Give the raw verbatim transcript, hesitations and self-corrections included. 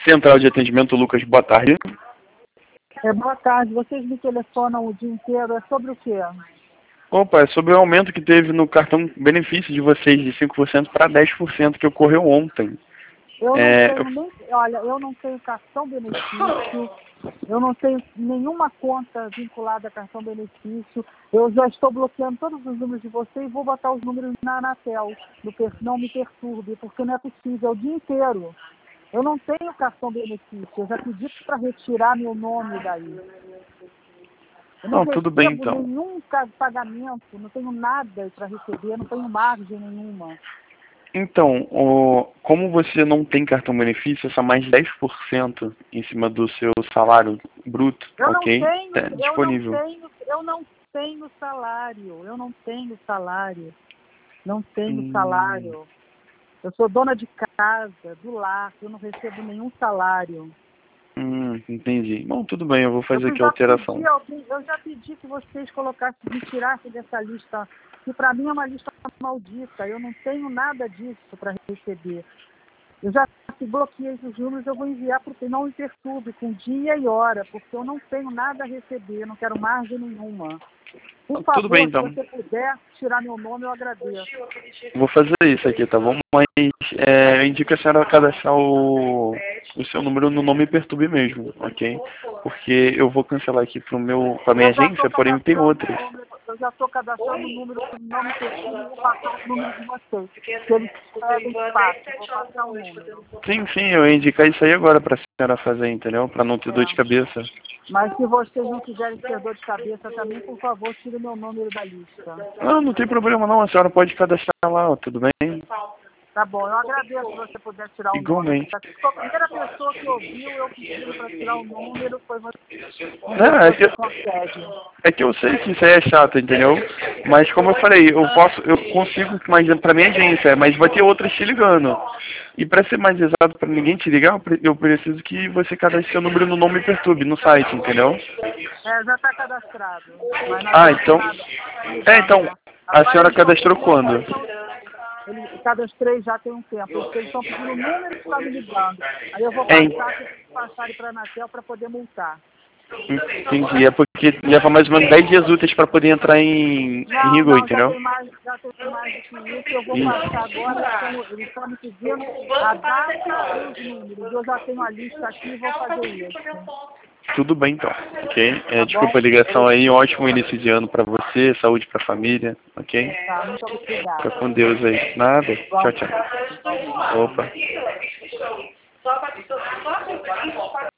Central de Atendimento Lucas, boa tarde. É, boa tarde. Vocês me telefonam o dia inteiro. É sobre o quê? Opa, é sobre o aumento que teve no cartão benefício de vocês de cinco por cento para dez por cento que ocorreu ontem. Eu não É, tenho nem... Olha, eu não tenho cartão benefício. Eu não tenho nenhuma conta vinculada a cartão benefício. Eu já estou bloqueando todos os números de vocês e vou botar os números na Anatel. No per- Não me perturbe, porque não é possível. É o dia inteiro. Eu não tenho cartão benefício. Eu já pedi para retirar meu nome daí. Eu não não, tudo bem recebo então. nenhum ca- pagamento, não tenho nada para receber, não tenho margem nenhuma. Então, o- como você não tem cartão benefício, essa mais dez por cento em cima do seu salário bruto, Eu não ok? tenho, Tá eu não disponível. tenho, eu não tenho salário, eu não tenho salário, não tenho Hum, salário. Eu sou dona de casa, do lar, eu não recebo nenhum salário. hum, entendi. Bom, tudo bem, eu vou Eu fazer aqui a já pedi, alteração. alguém- eu já pedi que vocês colocassem, me tirassem dessa lista, que para mim é uma lista maldita. Eu não tenho nada disso para receber. Eu já bloqueei os números, eu vou enviar porque não me perturbe com dia e hora, porque eu não tenho nada a receber, eu não quero margem nenhuma. Por Tudo bem favor, se então. você puder tirar meu nome, eu agradeço. Vou fazer isso aqui, tá bom? Mas é, eu indico a senhora cadastrar o, o seu número no Nome Perturbe mesmo, ok? Porque eu vou cancelar aqui pro meu, pra minha Eu já estou agência, porém tem cadastrando o outras. número, eu já estou cadastrando o número do nome perturbe e vou passar os números de vocês. Se eles pedem espaço, vou passar o número. Sim, sim, eu ia indicar isso aí agora pra senhora fazer, entendeu? Pra não ter dor de É. cabeça. Mas se vocês não quiserem ter dor de cabeça também, por favor, tire meu número da lista. Não, não tem problema não, a senhora pode cadastrar lá, ó, tudo bem? Tá bom, eu agradeço se você puder tirar o nome. Igualmente. Tá? A primeira pessoa que ouviu eu pedindo para tirar o número foi você. Vamos ver se Não, é que, você consegue. é que eu sei que isso aí é chato, entendeu? Mas como eu falei, eu posso, eu consigo, mas pra minha agência, mas vai ter outras te ligando. E pra ser mais exato, pra ninguém te ligar, eu pre- eu preciso que você cadastre seu número no Nome Perturbe, no site, entendeu? É, já está cadastrado, mas não Ah, adianta então. nada. É, Ligando, então, é. a Agora senhora eles estão cadastrou pedindo, quando? eles estão, eles, cadastrei já tem um tempo, eles eles estão pedindo o número que está me ligando. Aí eu vou Hein? passar, que eles passarem para a Anatel para poder multar. Entendi. É porque leva mais ou menos dez dias úteis para poder entrar em, em Não, rigor, não, já entendeu? tem mais, já tem mais do que isso. Eu vou passar Isso. agora, eles estão, eles estão me pedindo a data e os números. Eu já tenho a lista aqui e vou fazer isso. Tudo bem então, ok? É, Tá desculpa a bom? ligação aí, um ótimo início de ano para você, saúde para a família, ok? Tá, muito Fica obrigada. com Deus aí. Nada. Tchau, Igualmente, tchau. igualmente. Opa.